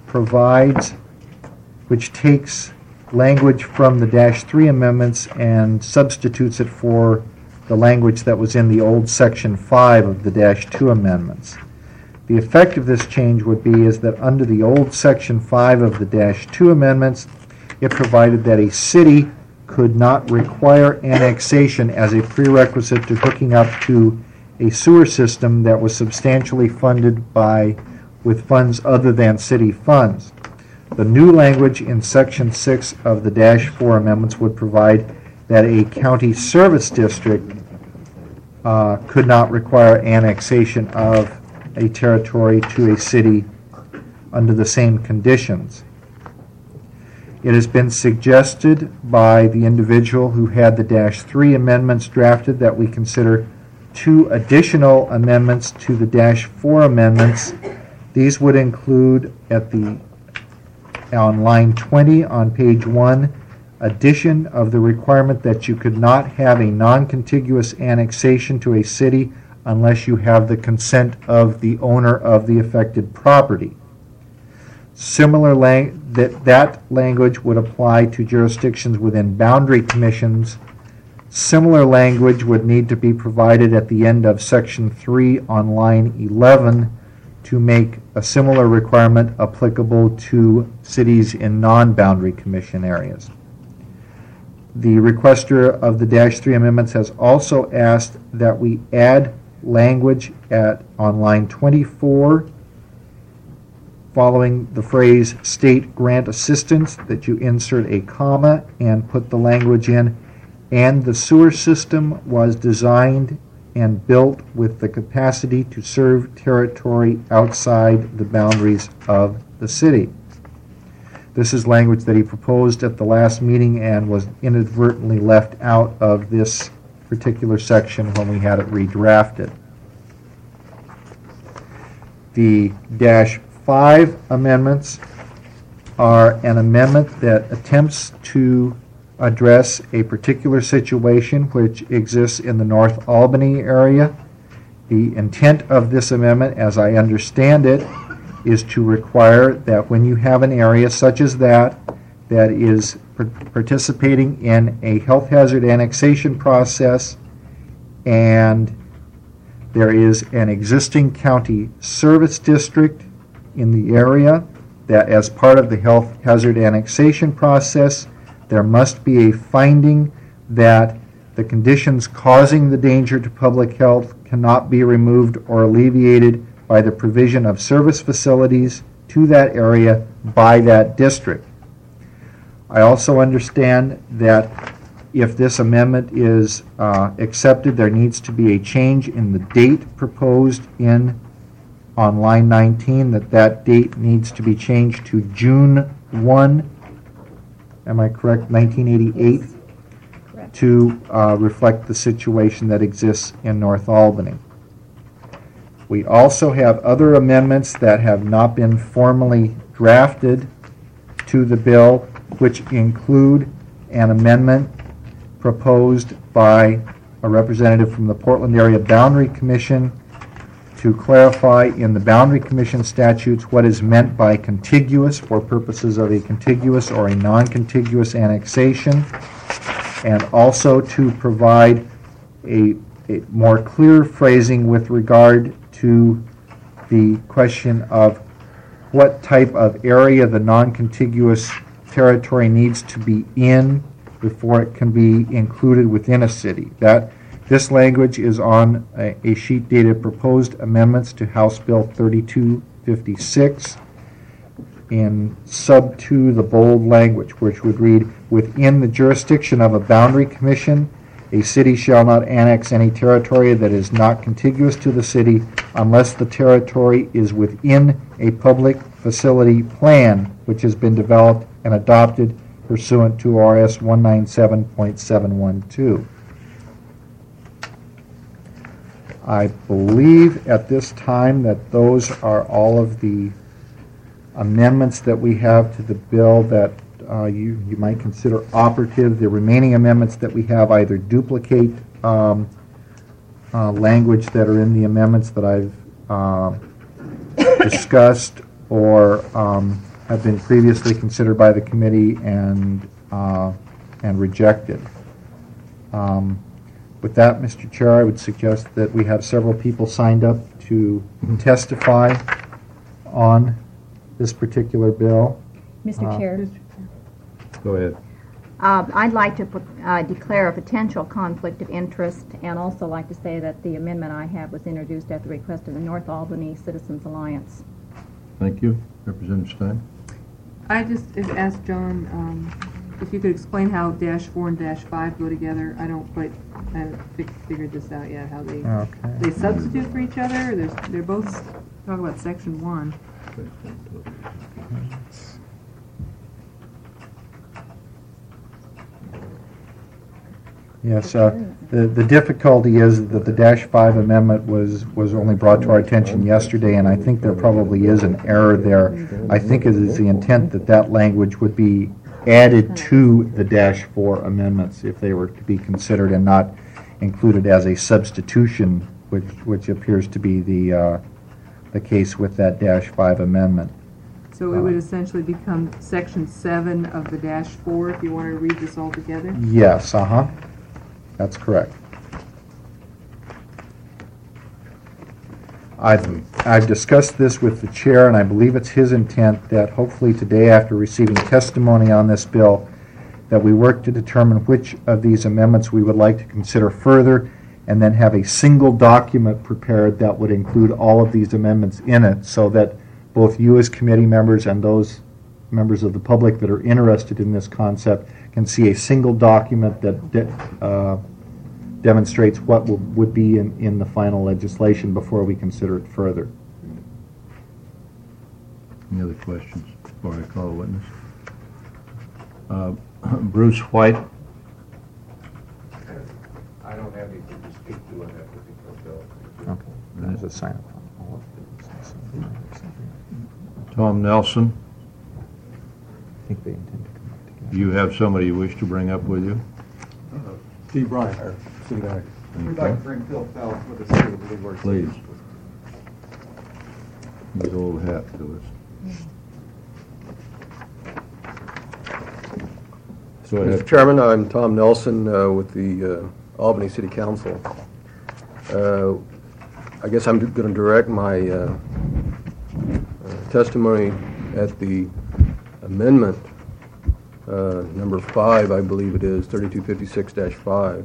takes language from the -3 amendments and substitutes it for the language that was in the old Section 5 of the -2 amendments. The effect of this change would be is that under the old Section 5 of the -2 amendments, it provided that a city could not require annexation as a prerequisite to hooking up to a sewer system that was substantially funded with funds other than city funds. The new language in Section 6 of the -4 amendments would provide that a county service district could not require annexation of a territory to a city under the same conditions. It has been suggested by the individual who had the -3 amendments drafted that we consider 2 additional amendments to the -4 amendments. These would include on line 20 on page 1, addition of the requirement that you could not have a non-contiguous annexation to a city unless you have the consent of the owner of the affected property. Similar that language would apply to jurisdictions within boundary commissions. Similar language would need to be provided at the end of Section 3 on line 11 to make a similar requirement applicable to cities in non-boundary commission areas. The requester of the -3 amendments has also asked that we add language on line 24 following the phrase "state grant assistance," that you insert a comma and put the language in, "and the sewer system was designed and built with the capacity to serve territory outside the boundaries of the city." This is language that he proposed at the last meeting and was inadvertently left out of this particular section when we had it redrafted. The -5 amendments are an amendment that attempts to address a particular situation which exists in the North Albany area. The intent of this amendment, as I understand it, is to require that when you have an area such as that is participating in a health hazard annexation process, and there is an existing county service district in the area, that as part of the health hazard annexation process, there must be a finding that the conditions causing the danger to public health cannot be removed or alleviated by the provision of service facilities to that area by that district. I also understand that if this amendment is accepted, there needs to be a change in the date proposed on line 19, that date needs to be changed to June 1, am I correct, 1988? Correct. To reflect the situation that exists in North Albany. We also have other amendments that have not been formally drafted to the bill, which include an amendment proposed by a representative from the Portland Area Boundary Commission to clarify in the Boundary Commission statutes what is meant by contiguous for purposes of a contiguous or a non-contiguous annexation, and also to provide a more clear phrasing with regard to the question of what type of area the non-contiguous territory needs to be in before it can be included within a city. This language is on a sheet dated proposed amendments to House Bill 3256. In sub 2, the bold language, which would read, "Within the jurisdiction of a boundary commission, a city shall not annex any territory that is not contiguous to the city unless the territory is within a public facility plan which has been developed and adopted pursuant to RS 197.712. I believe at this time that those are all of the amendments that we have to the bill that you might consider operative. The remaining amendments that we have either duplicate language that are in the amendments that I've discussed or have been previously considered by the committee and rejected. With that, Mr. Chair, I would suggest that we have several people signed up to testify on this particular bill. Mr. Chair, Go ahead. I'd like to declare a potential conflict of interest, and also like to say that the amendment I have was introduced at the request of the North Albany Citizens Alliance. Thank you. Representative Stein? I just asked John if you could explain how -4 and -5 go together. I haven't figured this out yet, how they substitute for each other. They're both talk about section 1. Yes, the difficulty is that the -5 amendment was only brought to our attention yesterday, and I think there probably is an error there. I think it is the intent that that language would be added to the -4 amendments if they were to be considered and not included as a substitution, which appears to be the case with that -5 amendment. So it would essentially become section 7 of the -4 if you want to read this all together? Yes, that's correct. I've discussed this with the chair, and I believe it's his intent that hopefully today, after receiving testimony on this bill, that we work to determine which of these amendments we would like to consider further, and then have a single document prepared that would include all of these amendments in it, so that both you as committee members and those members of the public that are interested in this concept can see a single document that demonstrates what would be in the final legislation before we consider it further. Any other questions before I call a witness? Bruce White. I don't have anything to speak to on that particular bill. Okay. There's a sign up. Tom Nelson. I think they intend to come up together. Do you have somebody you wish to bring up with you? Steve Bryan, our city manager. We'd like to bring Phil Feld with us too. He works. Please. His old hat to us. Go Mr. ahead. Chairman, I'm Tom Nelson with the Albany City Council. I guess I'm going to direct my testimony at the amendment number 5, I believe it is, 3256-5.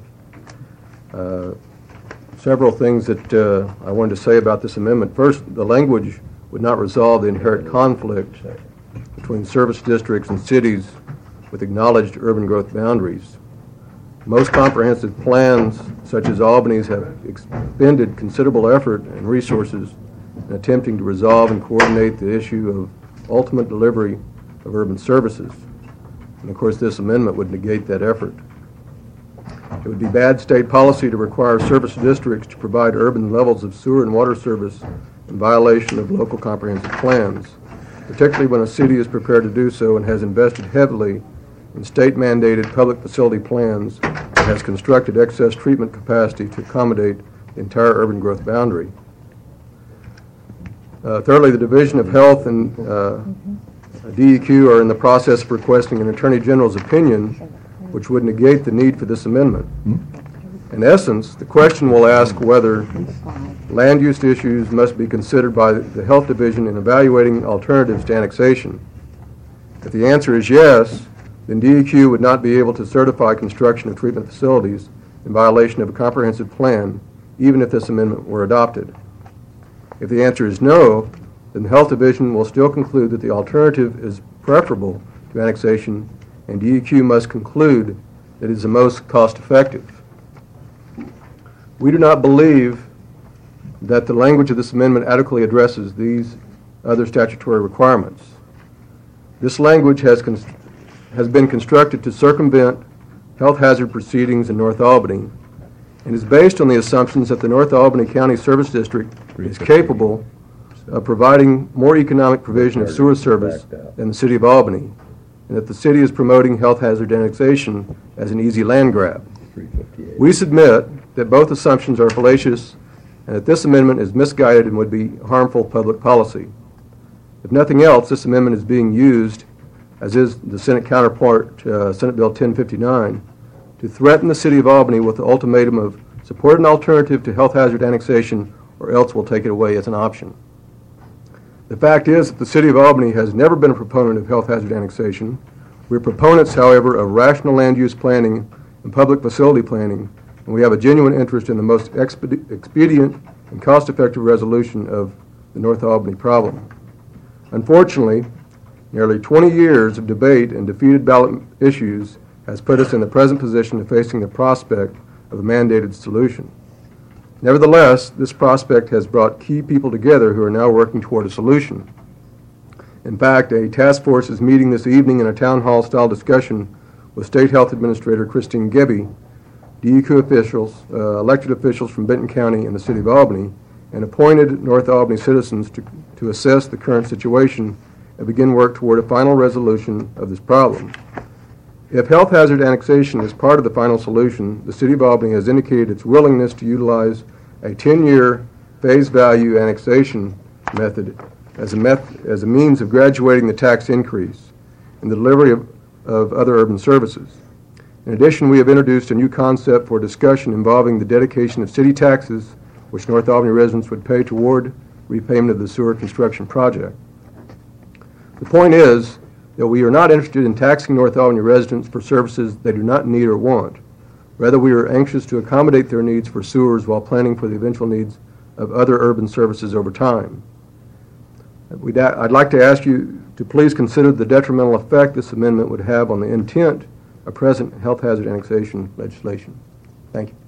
Several things that I wanted to say about this amendment. First, the language would not resolve the inherent conflict between service districts and cities with acknowledged urban growth boundaries. Most comprehensive plans, such as Albany's, have expended considerable effort and resources in attempting to resolve and coordinate the issue of ultimate delivery of urban services. And of course, this amendment would negate that effort. It would be bad state policy to require service districts to provide urban levels of sewer and water service in violation of local comprehensive plans, particularly when a city is prepared to do so and has invested heavily in state-mandated public facility plans and has constructed excess treatment capacity to accommodate the entire urban growth boundary. Thirdly, the Division of Health and DEQ are in the process of requesting an Attorney General's opinion, which would negate the need for this amendment. In essence, the question will ask whether land use issues must be considered by the Health Division in evaluating alternatives to annexation. If the answer is yes, then DEQ would not be able to certify construction of treatment facilities in violation of a comprehensive plan, even if this amendment were adopted. If the answer is no, then the Health Division will still conclude that the alternative is preferable to annexation, and DEQ must conclude that it is the most cost-effective. We do not believe that the language of this amendment adequately addresses these other statutory requirements. This language has been constructed to circumvent health hazard proceedings in North Albany and is based on the assumptions that the North Albany County Service District is capable of providing more economic provision of sewer service than the City of Albany, and that the city is promoting health hazard annexation as an easy land grab. We submit that both assumptions are fallacious and that this amendment is misguided and would be harmful public policy. If nothing else, this amendment is being used, as is the Senate counterpart, Senate Bill 1059, to threaten the City of Albany with the ultimatum of support an alternative to health hazard annexation or else we'll take it away as an option. The fact is that the City of Albany has never been a proponent of health hazard annexation. We're proponents, however, of rational land use planning and public facility planning, and we have a genuine interest in the most expedient and cost-effective resolution of the North Albany problem. Unfortunately, nearly 20 years of debate and defeated ballot issues has put us in the present position of facing the prospect of a mandated solution. Nevertheless, this prospect has brought key people together who are now working toward a solution. In fact, a task force is meeting this evening in a town hall-style discussion with State Health Administrator Christine Gebbe, DEQ officials, elected officials from Benton County and the City of Albany, and appointed North Albany citizens to assess the current situation and begin work toward a final resolution of this problem. If health hazard annexation is part of the final solution, the City of Albany has indicated its willingness to utilize a 10-year phase value annexation method as a means of graduating the tax increase in the delivery of other urban services. In addition, we have introduced a new concept for discussion involving the dedication of city taxes, which North Albany residents would pay toward repayment of the sewer construction project. The point is that we are not interested in taxing North Albany residents for services they do not need or want. Rather, we are anxious to accommodate their needs for sewers while planning for the eventual needs of other urban services over time. I'd like to ask you to please consider the detrimental effect this amendment would have on the intent of present health hazard annexation legislation. Thank you.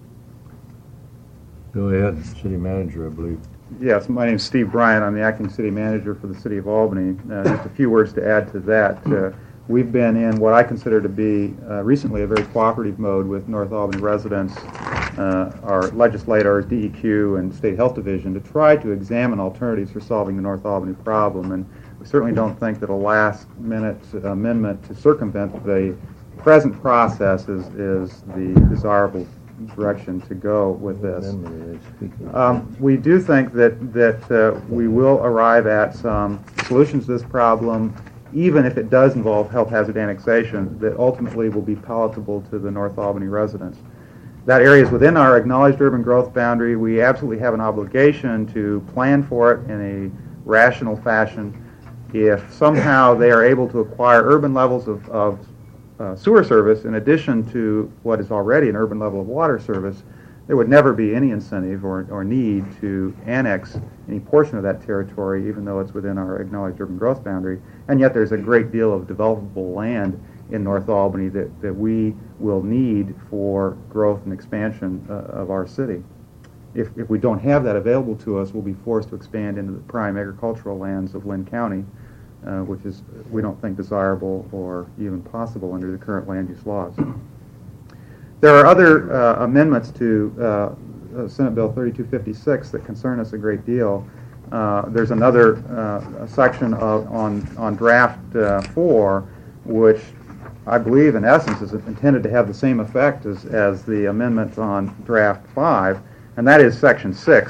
Go ahead, City Manager, I believe. Yes, my name is Steve Bryant. I'm the acting city manager for the city of Albany. Just a few words to add to that. We've been in what I consider to be recently a very cooperative mode with North Albany residents, our legislators, DEQ, and State Health Division to try to examine alternatives for solving the North Albany problem. And we certainly don't think that a last-minute amendment to circumvent the present process is the desirable direction to go with this. We do think that we will arrive at some solutions to this problem, even if it does involve health hazard annexation, that ultimately will be palatable to the North Albany residents. That area is within our acknowledged urban growth boundary. We absolutely have an obligation to plan for it in a rational fashion. If somehow they are able to acquire urban levels of sewer service in addition to what is already an urban level of water service, there would never be any incentive or need to annex any portion of that territory, even though it's within our acknowledged urban growth boundary. And yet there's a great deal of developable land in North Albany that we will need for growth and expansion of our city. If we don't have that available to us, we'll be forced to expand into the prime agricultural lands of Lynn County, which is, we don't think, desirable or even possible under the current land use laws. There are other amendments to Senate Bill 3256 that concern us a great deal. There's another section on draft 4, which I believe in essence is intended to have the same effect as the amendment on draft 5, and that is section 6,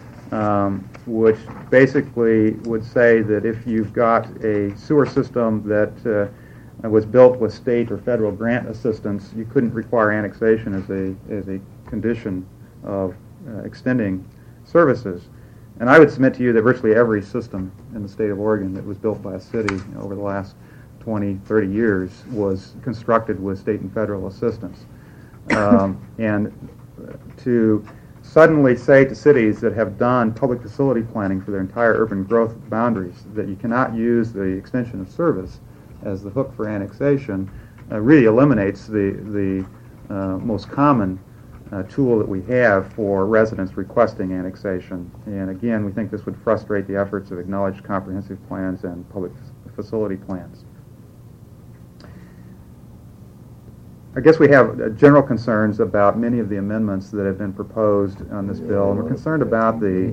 which basically would say that if you've got a sewer system that was built with state or federal grant assistance, you couldn't require annexation as a condition of extending services. And I would submit to you that virtually every system in the state of Oregon that was built by a city over the last 20, 30 years was constructed with state and federal assistance. And to suddenly say to cities that have done public facility planning for their entire urban growth boundaries that you cannot use the extension of service as the hook for annexation really eliminates the most common tool that we have for residents requesting annexation. And again, we think this would frustrate the efforts of acknowledged comprehensive plans and public facility plans. I guess we have general concerns about many of the amendments that have been proposed on this bill, and we're concerned about the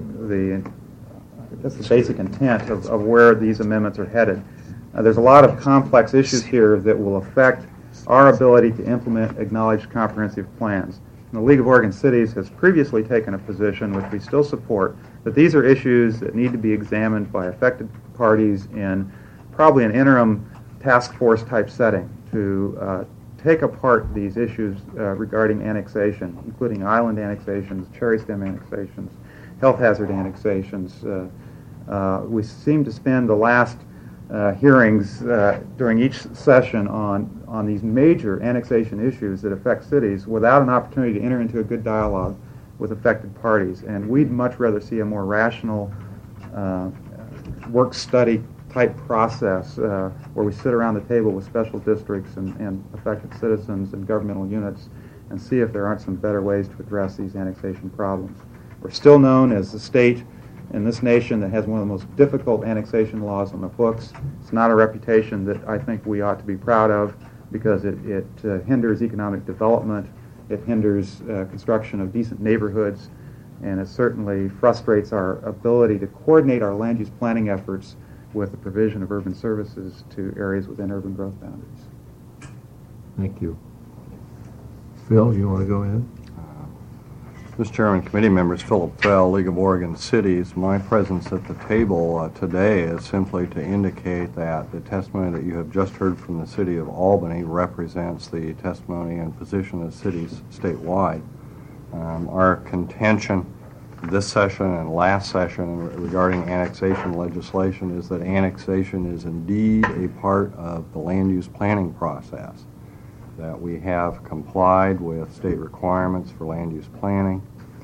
basic intent of where these amendments are headed. There's a lot of complex issues here that will affect our ability to implement acknowledged comprehensive plans. And the League of Oregon Cities has previously taken a position, which we still support, that these are issues that need to be examined by affected parties in probably an interim task force type setting to take apart these issues regarding annexation, including island annexations, cherry stem annexations, health hazard annexations. We seem to spend the last hearings during each session on these major annexation issues that affect cities without an opportunity to enter into a good dialogue with affected parties. And we'd much rather see a more rational work study type process where we sit around the table with special districts and affected citizens and governmental units and see if there aren't some better ways to address these annexation problems. We're still known as the state in this nation that has one of the most difficult annexation laws on the books. It's not a reputation that I think we ought to be proud of because it hinders economic development, it hinders construction of decent neighborhoods, and it certainly frustrates our ability to coordinate our land use planning efforts with the provision of urban services to areas within urban growth boundaries. Thank you. Phil, you want to go ahead? Mr. Chairman, committee members, Philip Fell, League of Oregon Cities. My presence at the table today is simply to indicate that the testimony that you have just heard from the City of Albany represents the testimony and position of cities statewide. Our contention this session and last session regarding annexation legislation is that annexation is indeed a part of the land use planning process, that we have complied with state requirements for land use planning,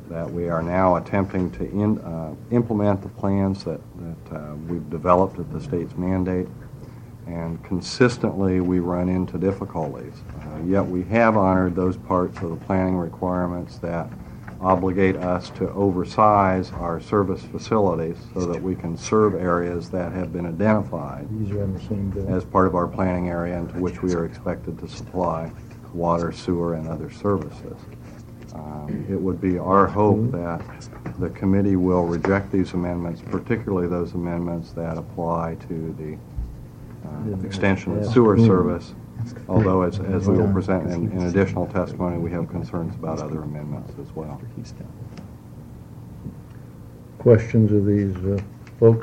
that we are now attempting to implement the plans that we've developed at the state's mandate, and consistently we run into difficulties. Yet we have honored those parts of the planning requirements that obligate us to oversize our service facilities so that we can serve areas that have been identified as part of our planning area and to which we are expected to supply water, sewer, and other services. It would be our hope that the committee will reject these amendments, particularly those amendments that apply to the extension of sewer service, although as we will present in additional testimony, we have concerns about other amendments as well. Questions of these folks?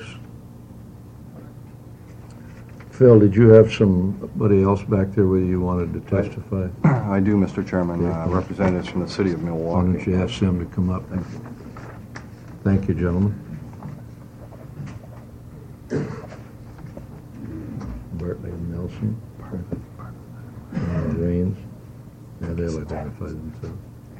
Phil, did you have somebody else back there where you wanted to testify? I do, Mr. Chairman. Representatives from the city of Milwaukee. Why don't you ask them to come up? Thank you, gentlemen. Bartley and Nelson. Raines. Yeah, they'll identify themselves.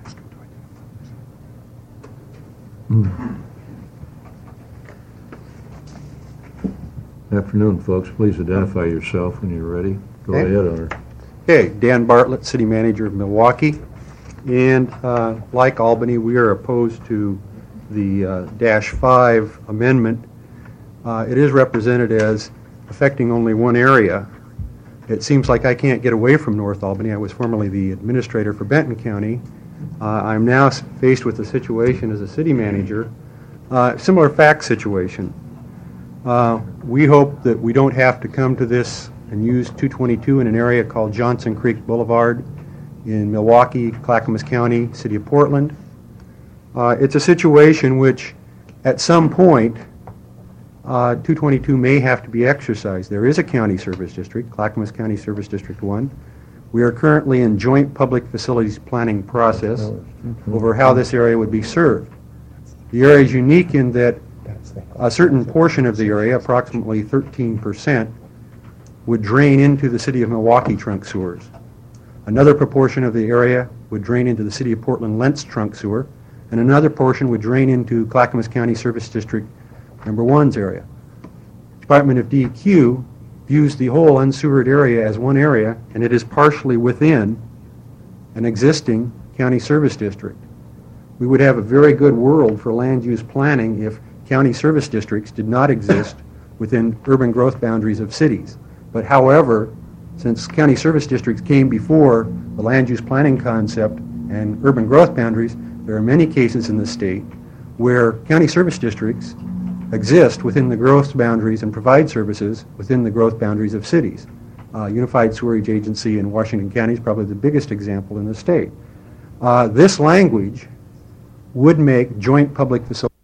Afternoon, folks. Please identify yourself when you're ready. Go Okay. ahead, Owner. Okay, Dan Bartlett, City Manager of Milwaukee. And like Albany, we are opposed to the -5 amendment. It is represented as affecting only one area. It seems like I can't get away from North Albany. I was formerly the administrator for Benton County. I'm now faced with a situation as a city manager, similar fact situation. We hope that we don't have to come to this and use 222 in an area called Johnson Creek Boulevard in Milwaukee, Clackamas County, City of Portland. It's a situation which, at some point, 222 may have to be exercised. There is a county service district, Clackamas County Service District 1. We are currently in joint public facilities planning process over how this area would be served. The area is unique in that a certain portion of the area, approximately 13%, would drain into the City of Milwaukee trunk sewers. Another proportion of the area would drain into the City of Portland Lentz trunk sewer, and another portion would drain into Clackamas County Service District Number 1's area. Department of DEQ views the whole unsewered area as one area, and it is partially within an existing county service district. We would have a very good world for land use planning if county service districts did not exist within urban growth boundaries of cities. But however, since county service districts came before the land use planning concept and urban growth boundaries, there are many cases in the state where county service districts exist within the growth boundaries and provide services within the growth boundaries of cities. Unified Sewerage Agency in Washington County is probably the biggest example in the state. This language would make joint public facilities